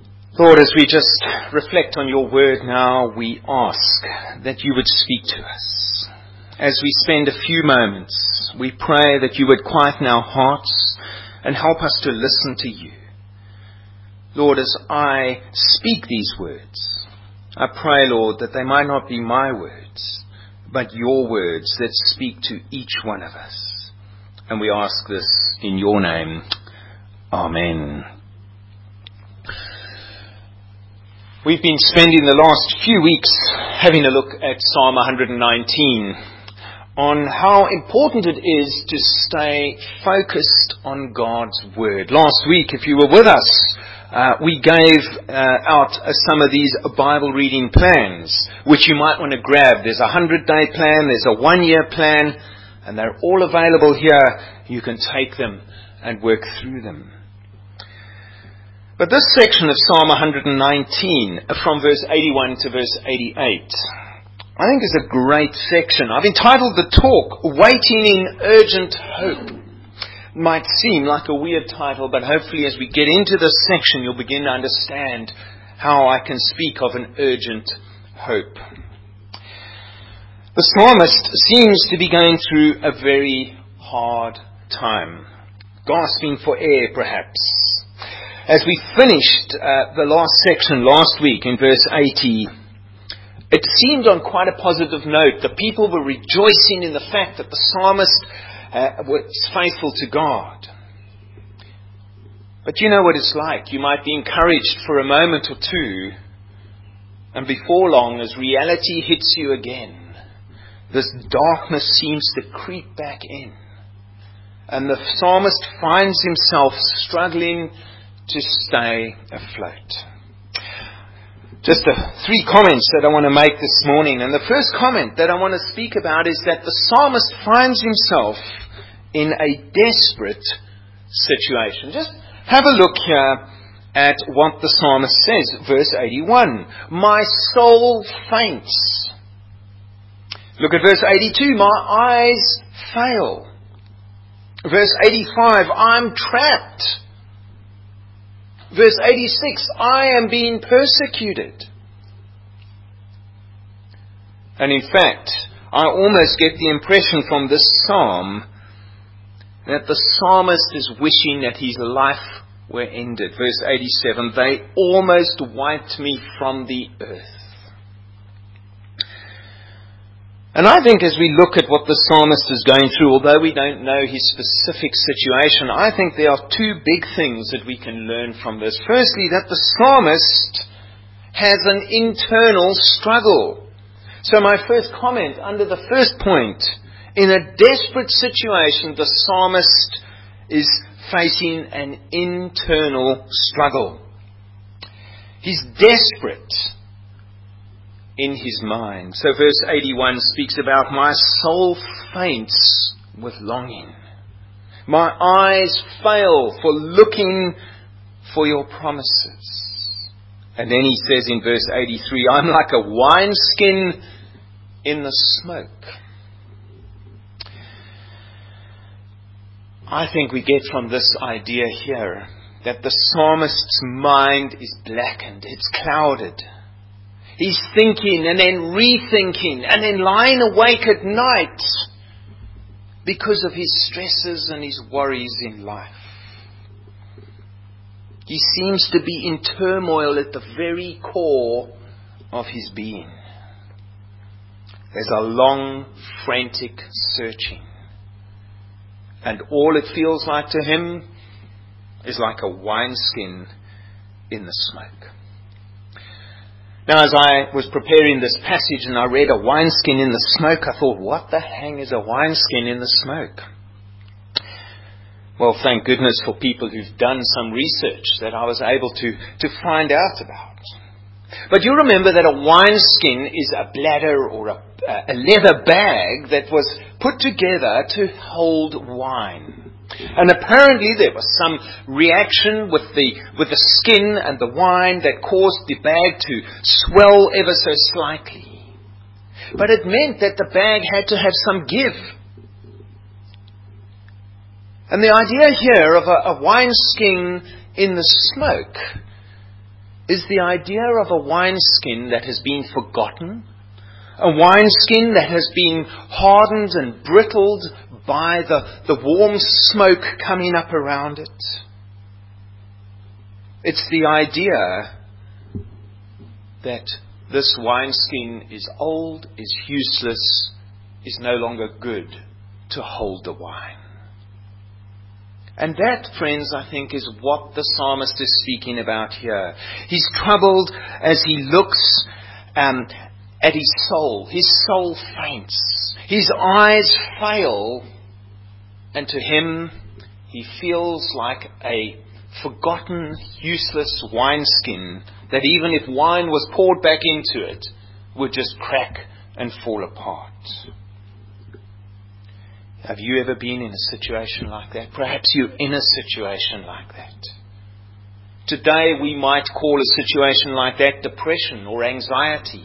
Lord, as we just reflect on your word now, we ask that you would speak to us. As we spend a few moments, we pray that you would quieten our hearts and help us to listen to you. Lord, as I speak these words, I pray, Lord, that they might not be my words, but your words that speak to each one of us. And we ask this in your name. Amen. We've been spending the last few weeks having a look at Psalm 119 on how important it is to stay focused on God's Word. Last week, if you were with us, we gave out some of these Bible reading plans, which you might want to grab. There's a 100-day plan, there's a 1-year plan, and they're all available here. You can take them and work through them. But this section of Psalm 119, from verse 81 to verse 88, I think is a great section. I've entitled the talk, Waiting in Urgent Hope. It might seem like a weird title, but hopefully as we get into this section, you'll begin to understand how I can speak of an urgent hope. The psalmist seems to be going through a very hard time, gasping for air perhaps. As we finished the last section last week in verse 80, it seemed on quite a positive note. The people were rejoicing in the fact that the psalmist was faithful to God. But you know what it's like. You might be encouraged for a moment or two, and before long, as reality hits you again, this darkness seems to creep back in. And the psalmist finds himself struggling to stay afloat. Just 3 comments that I want to make this morning. And the first comment that I want to speak about is that the psalmist finds himself in a desperate situation. Just have a look here at what the psalmist says. Verse 81. My soul faints. Look at verse 82. My eyes fail. Verse 85. I'm trapped. Verse 86, I am being persecuted. And in fact, I almost get the impression from this psalm that the psalmist is wishing that his life were ended. Verse 87, they almost wiped me from the earth. And I think as we look at what the psalmist is going through, although we don't know his specific situation, I think there are 2 big things that we can learn from this. Firstly, that the psalmist has an internal struggle. So my first comment under the first point, in a desperate situation, the psalmist is facing an internal struggle. He's desperate in his mind. So verse 81 speaks about, my soul faints with longing. My eyes fail for looking for your promises. And then he says in verse 83, I'm like a wineskin in the smoke. I think we get from this idea here that the psalmist's mind is blackened, it's clouded. He's thinking and then rethinking and then lying awake at night because of his stresses and his worries in life. He seems to be in turmoil at the very core of his being. There's a long, frantic searching. And all it feels like to him is like a wineskin in the smoke. Now, as I was preparing this passage and I read a wineskin in the smoke, I thought, what the hang is a wineskin in the smoke? Well, thank goodness for people who've done some research that I was able to find out about. But you remember that a wineskin is a bladder or a leather bag that was put together to hold wine. And apparently there was some reaction with the skin and the wine that caused the bag to swell ever so slightly. But it meant that the bag had to have some give. And the idea here of a wineskin in the smoke is the idea of a wineskin that has been forgotten, a wineskin that has been hardened and brittled by the warm smoke coming up around it. It's the idea that this wineskin is old, is useless, is no longer good to hold the wine. And that, friends, I think is what the psalmist is speaking about here. He's troubled as he looks at his soul. His soul faints. His eyes fail. And to him, he feels like a forgotten, useless wineskin that even if wine was poured back into it, would just crack and fall apart. Have you ever been in a situation like that? Perhaps you're in a situation like that. Today we might call a situation like that depression or anxiety.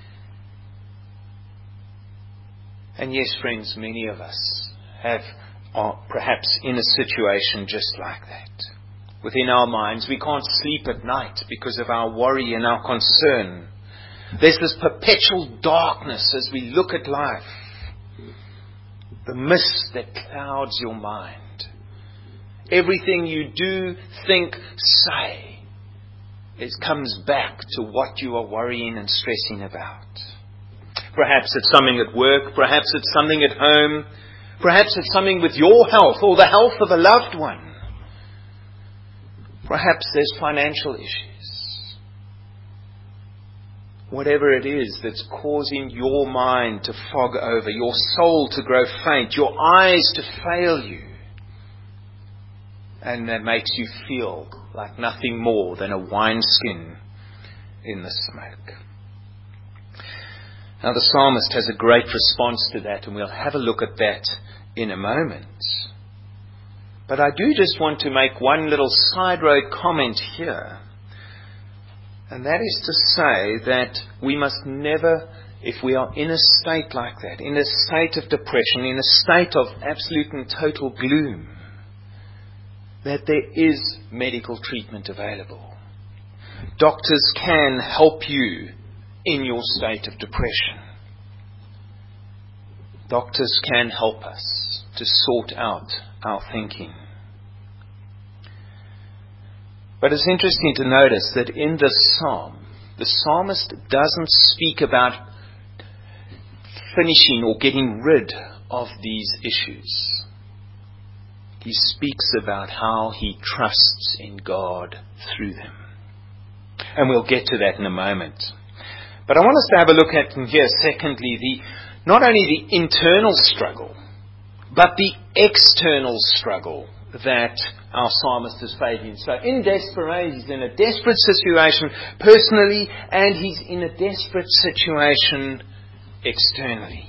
And yes, friends, many of us are perhaps in a situation just like that. Within our minds, we can't sleep at night because of our worry and our concern. There's this perpetual darkness as we look at life. The mist that clouds your mind. Everything you do, think, say, it comes back to what you are worrying and stressing about. Perhaps it's something at work, perhaps it's something at home, perhaps it's something with your health or the health of a loved one. Perhaps there's financial issues. Whatever it is that's causing your mind to fog over, your soul to grow faint, your eyes to fail you. And that makes you feel like nothing more than a wineskin in the smoke. Now the psalmist has a great response to that, and we'll have a look at that in a moment. But I do just want to make one little side road comment here. And that is to say that we must never, if we are in a state like that, in a state of depression, in a state of absolute and total gloom, that there is medical treatment available. Doctors can help you in your state of depression. Doctors can help us to sort out our thinking. But it's interesting to notice that in this psalm, the psalmist doesn't speak about finishing or getting rid of these issues. He speaks about how he trusts in God through them. And we'll get to that in a moment. But I want us to have a look at here, secondly, not only the internal struggle, but the external struggle that our psalmist is facing. So in desperation, he's in a desperate situation personally, and he's in a desperate situation externally.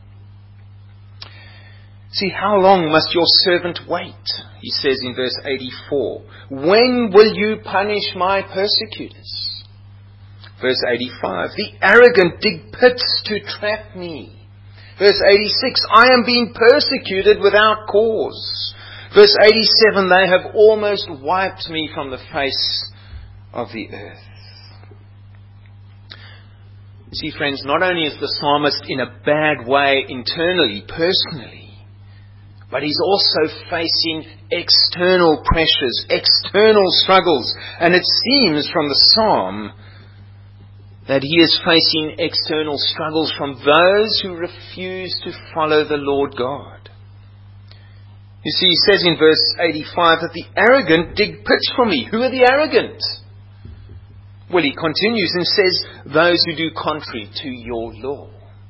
See, how long must your servant wait? He says in verse 84. When will you punish my persecutors? Verse 85. The arrogant dig pits to trap me. Verse 86. I am being persecuted without cause. Verse 87. They have almost wiped me from the face of the earth. See, friends, not only is the psalmist in a bad way internally, personally, but he's also facing external pressures, external struggles. And it seems from the psalm that he is facing external struggles from those who refuse to follow the Lord God. You see, he says in verse 85 that the arrogant dig pits for me. Who are the arrogant? Well, he continues and says, those who do contrary to your law.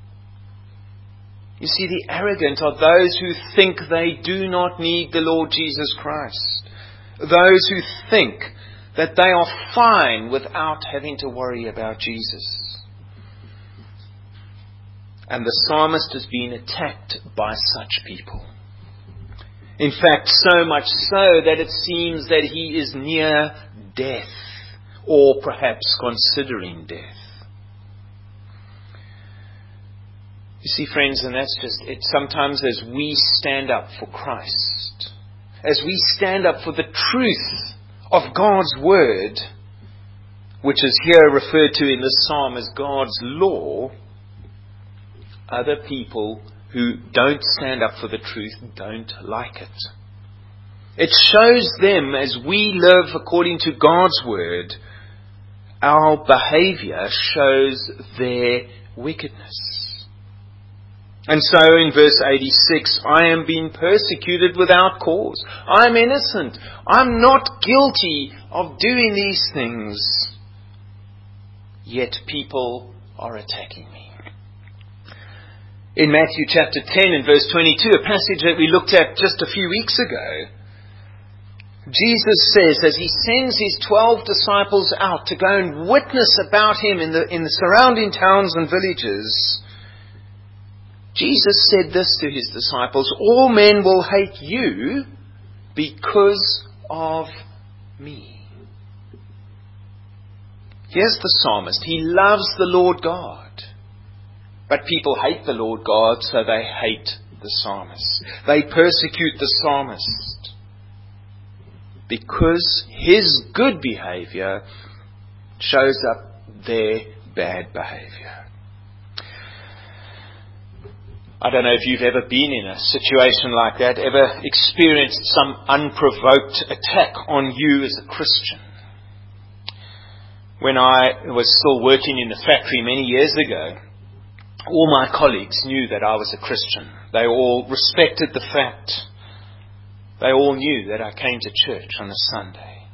You see, the arrogant are those who think they do not need the Lord Jesus Christ. Those who think that they are fine without having to worry about Jesus. And the psalmist has been attacked by such people. In fact, so much so that it seems that he is near death, or perhaps considering death. You see, friends, and that's just it. Sometimes as we stand up for Christ, as we stand up for the truth of God's Word, which is here referred to in this psalm as God's law, other people who don't stand up for the truth don't like it. It shows them, as we live according to God's word, our behavior shows their wickedness. And so in verse 86, I am being persecuted without cause. I am innocent. I'm not guilty of doing these things. Yet people are attacking me. In Matthew chapter 10 and verse 22, a passage that we looked at just a few weeks ago, Jesus says, as he sends his 12 disciples out to go and witness about him in the surrounding towns and villages, Jesus said this to his disciples, all men will hate you because of me. Here's the psalmist. He loves the Lord God. But people hate the Lord God, so they hate the psalmist. They persecute the psalmist because his good behavior shows up their bad behavior. I don't know if you've ever been in a situation like that, ever experienced some unprovoked attack on you as a Christian. When I was still working in the factory many years ago, all my colleagues knew that I was a Christian. They all respected the fact. They all knew that I came to church on a Sunday.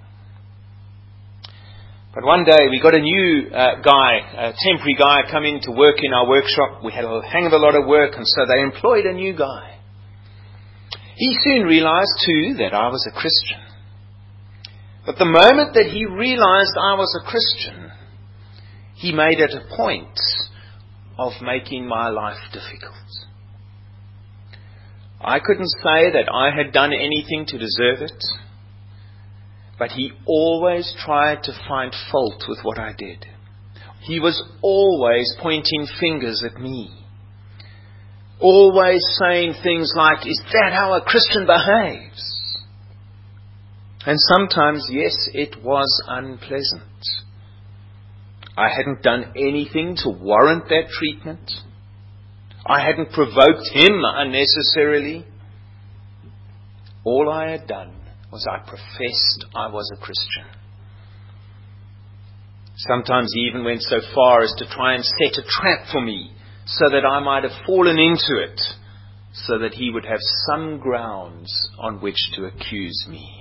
But one day we got a new a temporary guy, come in to work in our workshop. We had a hang of a lot of work, and so they employed a new guy. He soon realized too that I was a Christian. But the moment that he realized I was a Christian, he made it a point of making my life difficult. I couldn't say that I had done anything to deserve it, but he always tried to find fault with what I did. He was always pointing fingers at me. Always saying things like, is that how a Christian behaves? And sometimes, yes, it was unpleasant. I hadn't done anything to warrant that treatment. I hadn't provoked him unnecessarily. All I had done was I professed I was a Christian. Sometimes he even went so far as to try and set a trap for me so that I might have fallen into it, so that he would have some grounds on which to accuse me.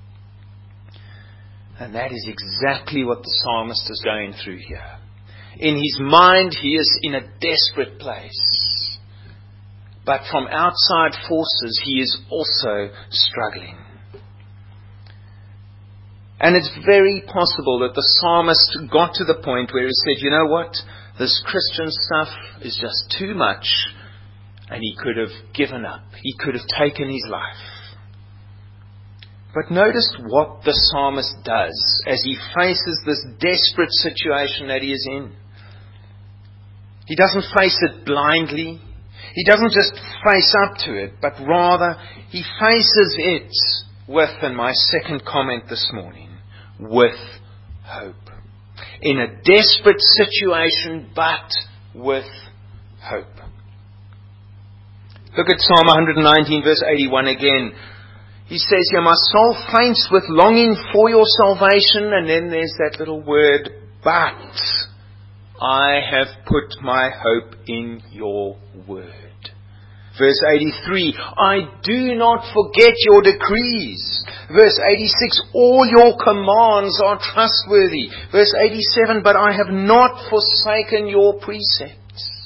And that is exactly what the psalmist is going through here. In his mind, he is in a desperate place. But from outside forces, he is also struggling. And it's very possible that the psalmist got to the point where he said, you know what? This Christian stuff is just too much. And he could have given up. He could have taken his life. But notice what the psalmist does as he faces this desperate situation that he is in. He doesn't face it blindly. He doesn't just face up to it, but rather he faces it with, and my second comment this morning, with hope. In a desperate situation, but with hope. Look at Psalm 119, verse 81 again. He says here, my soul faints with longing for your salvation. And then there's that little word, but I have put my hope in your word. Verse 83, I do not forget your decrees. Verse 86, all your commands are trustworthy. Verse 87, but I have not forsaken your precepts.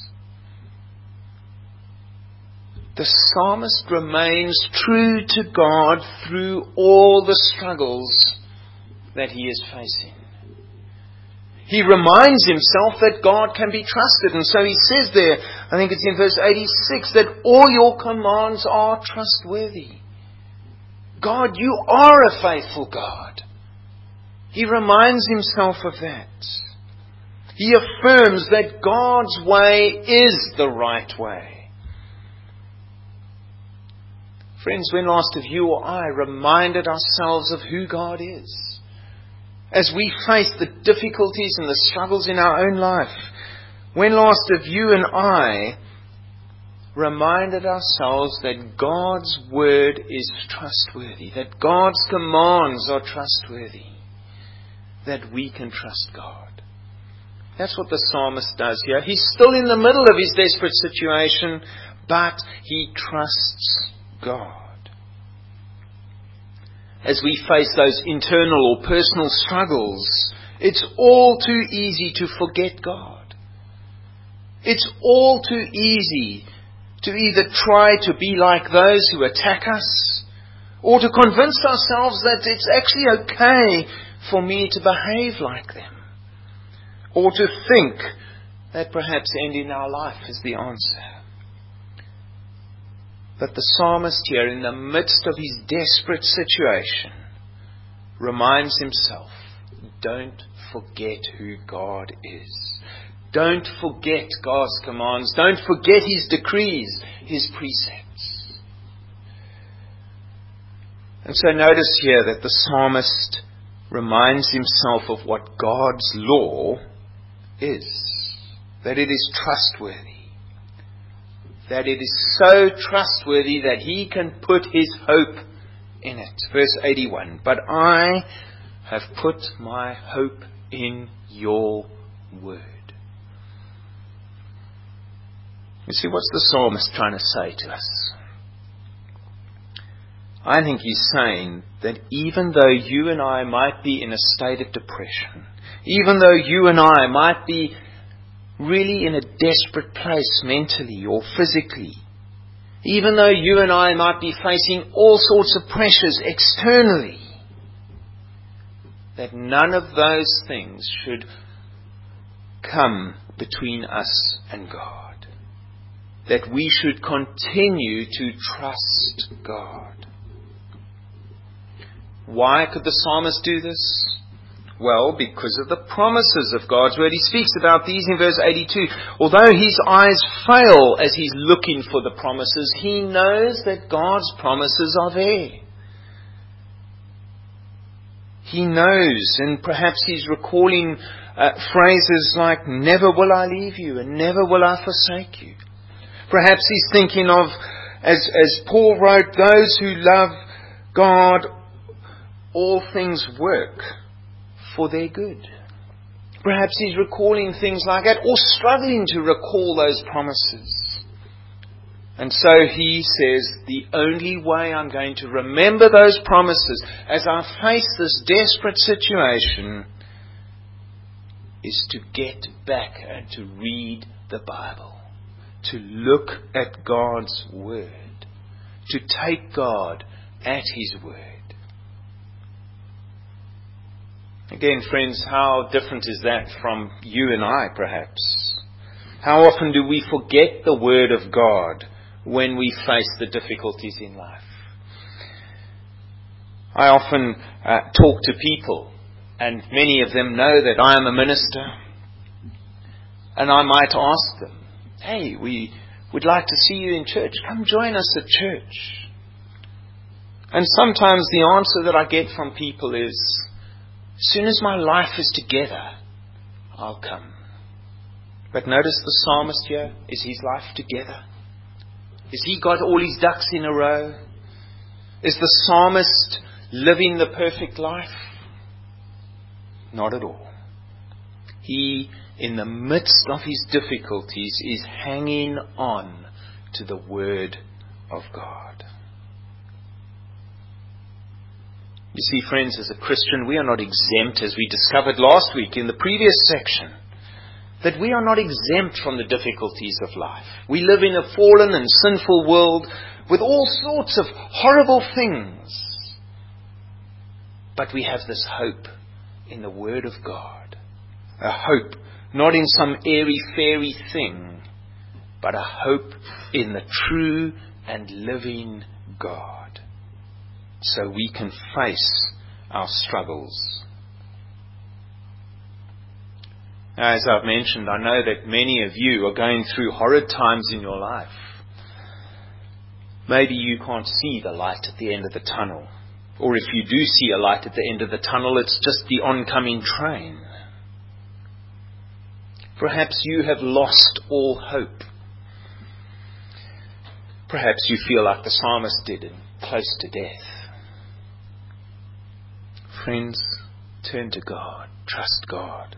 The psalmist remains true to God through all the struggles that he is facing. He reminds himself that God can be trusted. And so he says there, I think it's in verse 86, that all your commands are trustworthy. God, you are a faithful God. He reminds himself of that. He affirms that God's way is the right way. Friends, when last have you or I reminded ourselves of who God is? As we face the difficulties and the struggles in our own life, when last have you and I reminded ourselves that God's word is trustworthy, that God's commands are trustworthy, that we can trust God? That's what the psalmist does here. He's still in the middle of his desperate situation, but he trusts God. As we face those internal or personal struggles, it's all too easy to forget God. It's all too easy to either try to be like those who attack us, or to convince ourselves that it's actually okay for me to behave like them, or to think that perhaps ending our life is the answer. But the psalmist here, in the midst of his desperate situation, reminds himself, don't forget who God is. Don't forget God's commands. Don't forget His decrees, His precepts. And so notice here that the psalmist reminds himself of what God's law is. That it is trustworthy. That it is so trustworthy that he can put his hope in it. Verse 81. But I have put my hope in your word. You see, what's the psalmist trying to say to us? I think he's saying that even though you and I might be in a state of depression, even though you and I might be really in a desperate place mentally or physically, even though you and I might be facing all sorts of pressures externally, that none of those things should come between us and God. That we should continue to trust God. Why could the psalmist do this? Well, because of the promises of God's word. He speaks about these in verse 82. Although his eyes fail as he's looking for the promises, he knows that God's promises are there. He knows, and perhaps he's recalling phrases like, never will I leave you and never will I forsake you. Perhaps he's thinking of, as Paul wrote, those who love God, all things work for their good. Perhaps he's recalling things like that, or struggling to recall those promises. And so he says, the only way I'm going to remember those promises as I face this desperate situation is to get back and to read the Bible. To look at God's word. To take God at His word. Again, friends, how different is that from you and I, perhaps? How often do we forget the word of God when we face the difficulties in life? I often talk to people, and many of them know that I am a minister, and I might ask them, hey, we would like to see you in church. Come join us at church. And sometimes the answer that I get from people is, as soon as my life is together, I'll come. But notice the psalmist here. Is his life together? Has he got all his ducks in a row? Is the psalmist living the perfect life? Not at all. He, in the midst of his difficulties, is hanging on to the Word of God. You see, friends, as a Christian, we are not exempt, as we discovered last week in the previous section, that we are not exempt from the difficulties of life. We live in a fallen and sinful world with all sorts of horrible things. But we have this hope in the Word of God. A hope not in some airy-fairy thing, but a hope in the true and living God. So we can face our struggles. Now, as I've mentioned, I know that many of you are going through horrid times in your life. Maybe you can't see the light at the end of the tunnel. Or if you do see a light at the end of the tunnel, it's just the oncoming train. Perhaps you have lost all hope. Perhaps you feel like the psalmist did, and close to death. Friends, turn to God. Trust God.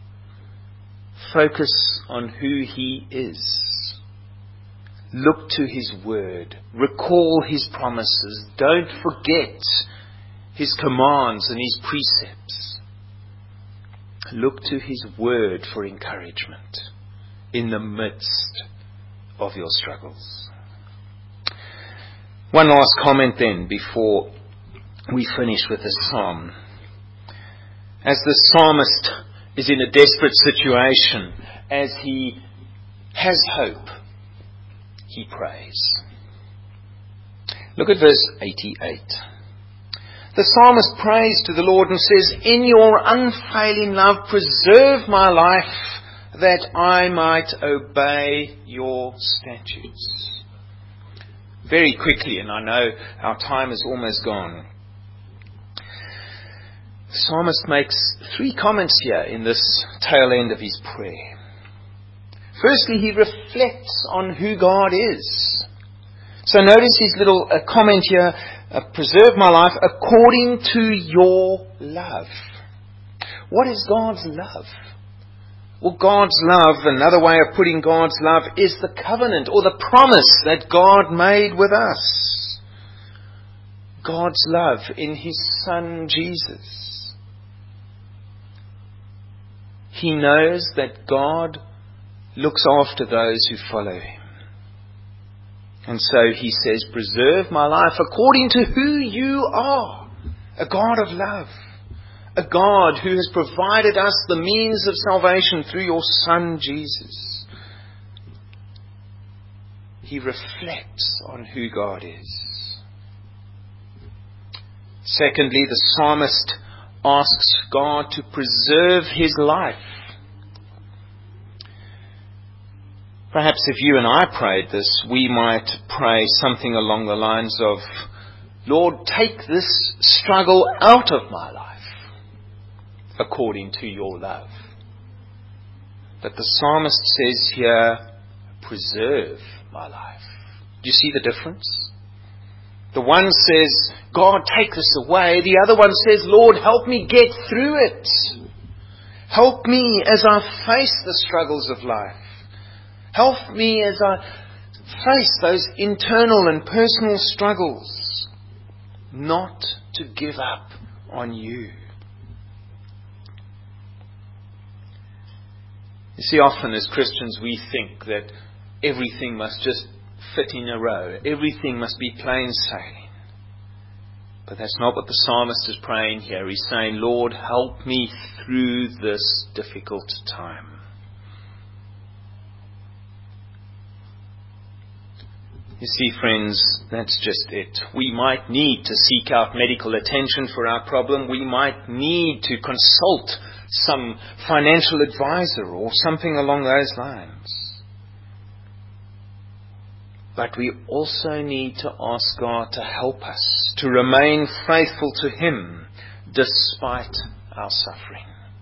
Focus on who He is. Look to His word. Recall His promises. Don't forget His commands and His precepts. Look to His word for encouragement in the midst of your struggles. One last comment then before we finish with this psalm. As the psalmist is in a desperate situation, as he has hope, he prays. Look at verse 88. The psalmist prays to the Lord and says, "In your unfailing love, preserve my life, that I might obey your statutes." Very quickly, and I know our time is almost gone, the psalmist makes 3 comments here in this tail end of his prayer. Firstly, he reflects on who God is. So notice his little comment here, preserve my life according to your love. What is God's love? Well, God's love, another way of putting God's love, is the covenant or the promise that God made with us. God's love in His Son Jesus. He knows that God looks after those who follow Him. And so He says, preserve my life according to who you are. A God of love. A God who has provided us the means of salvation through your Son Jesus. He reflects on who God is. Secondly, the psalmist asks God to preserve his life. Perhaps if you and I prayed this, we might pray something along the lines of, Lord, take this struggle out of my life according to your love. But the psalmist says here, preserve my life. Do you see the difference? The one says, God, take this away. The other one says, Lord, help me get through it. Help me as I face the struggles of life. Help me as I face those internal and personal struggles, not to give up on you. You see, often as Christians we think that everything must just fit in a row. Everything must be plain sailing. But that's not what the psalmist is praying here. He's saying, Lord, help me through this difficult time. You see, friends, that's just it. We might need to seek out medical attention for our problem. We might need to consult some financial advisor or something along those lines. But we also need to ask God to help us to remain faithful to Him despite our suffering.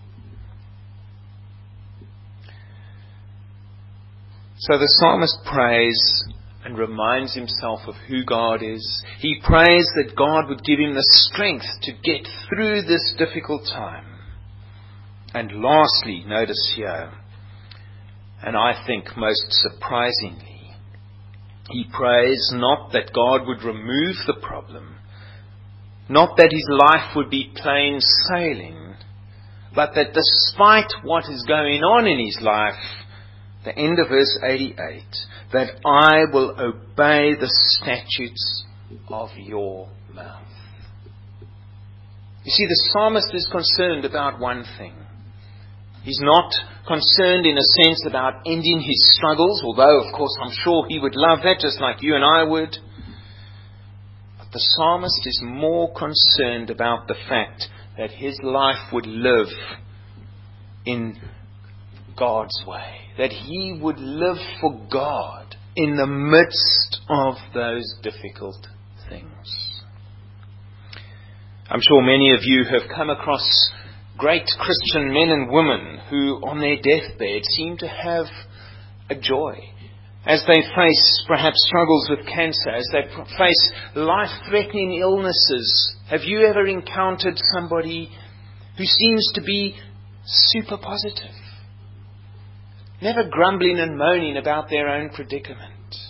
So the psalmist prays and reminds himself of who God is. He prays that God would give him the strength to get through this difficult time. And lastly, notice here, and I think most surprisingly, he prays not that God would remove the problem, not that his life would be plain sailing, but that despite what is going on in his life, the end of verse 88, that I will obey the statutes of your mouth. You see, the psalmist is concerned about one thing. He's not concerned in a sense about ending his struggles, although of course I'm sure he would love that just like you and I would. But the psalmist is more concerned about the fact that his life would live in God's way. That he would live for God in the midst of those difficult things. I'm sure many of you have come across great Christian men and women who on their deathbed seem to have a joy as they face perhaps struggles with cancer, as they face life-threatening illnesses. Have you ever encountered somebody who seems to be super positive, never grumbling and moaning about their own predicament?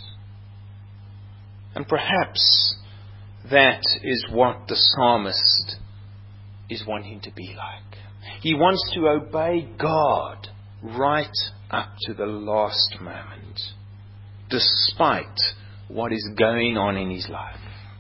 And perhaps that is what the psalmist is wanting to be like. He wants to obey God right up to the last moment, despite what is going on in his life.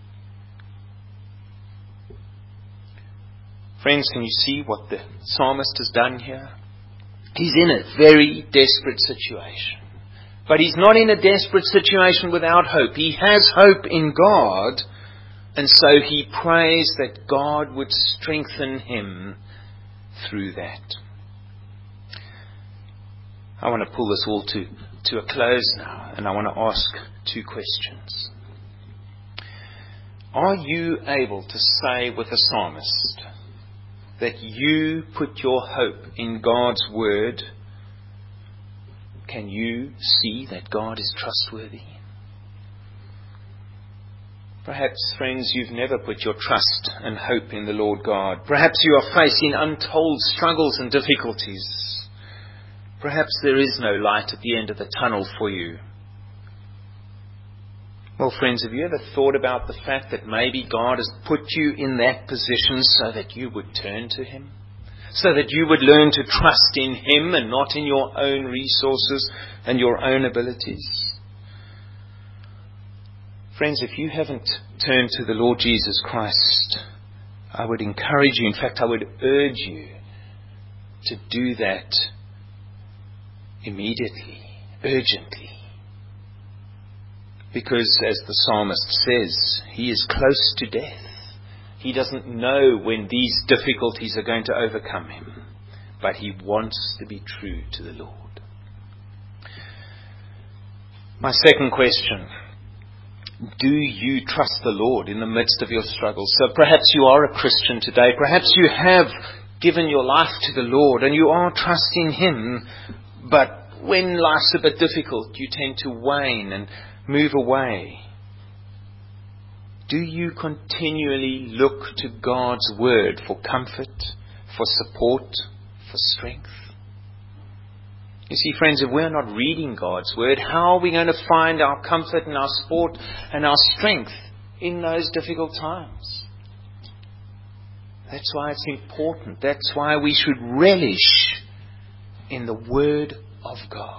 Friends, can you see what the psalmist has done here? He's in a very desperate situation. But he's not in a desperate situation without hope. He has hope in God, and so he prays that God would strengthen him through that. I want to pull this all to a close now, and I want to ask two questions. Are you able to say with the psalmist that you put your hope in God's word? Can you see that God is trustworthy? Perhaps, friends, you've never put your trust and hope in the Lord God. Perhaps you are facing untold struggles and difficulties. Perhaps there is no light at the end of the tunnel for you. Well, friends, have you ever thought about the fact that maybe God has put you in that position so that you would turn to Him? So that you would learn to trust in Him and not in your own resources and your own abilities? Friends, if you haven't turned to the Lord Jesus Christ, I would encourage you, in fact, I would urge you to do that immediately, urgently. Because, as the psalmist says, he is close to death. He doesn't know when these difficulties are going to overcome him, but he wants to be true to the Lord. My second question: do you trust the Lord in the midst of your struggles? So perhaps you are a Christian today. Perhaps you have given your life to the Lord and you are trusting Him, but when life's a bit difficult, you tend to wane and move away. Do you continually look to God's Word for comfort, for support, for strength? You see, friends, if we're not reading God's Word, how are we going to find our comfort and our support and our strength in those difficult times? That's why it's important. That's why we should relish in the Word of God.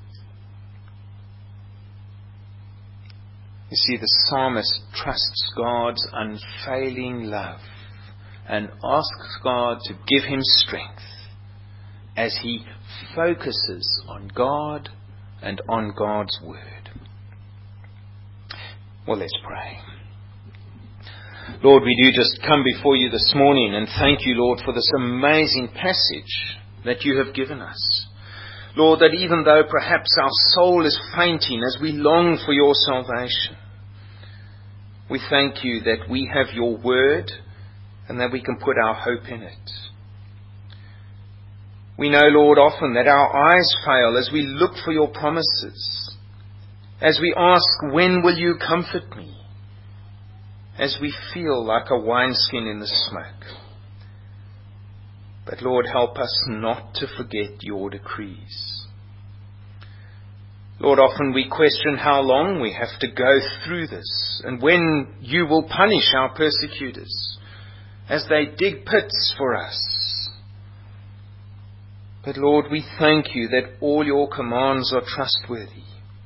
You see, the psalmist trusts God's unfailing love and asks God to give him strength as he focuses on God and on God's Word. Well, let's pray. Lord, we do just come before you this morning and thank you, Lord, for this amazing passage that you have given us. Lord, that even though perhaps our soul is fainting as we long for your salvation, we thank you that we have your Word and that we can put our hope in it. We know, Lord, often that our eyes fail as we look for your promises, as we ask, when will you comfort me? As we feel like a wineskin in the smoke. But Lord, help us not to forget your decrees. Lord, often we question how long we have to go through this and when you will punish our persecutors as they dig pits for us. But Lord, we thank you that all your commands are trustworthy.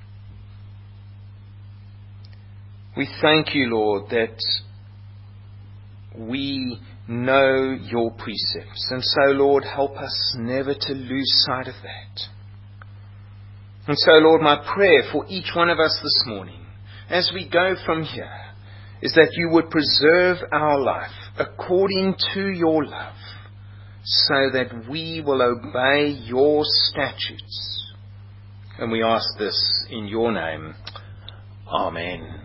We thank you, Lord, that we know your precepts. And so, Lord, help us never to lose sight of that. And so, Lord, my prayer for each one of us this morning, as we go from here, is that you would preserve our life according to your love, so that we will obey your statutes. And we ask this in your name. Amen.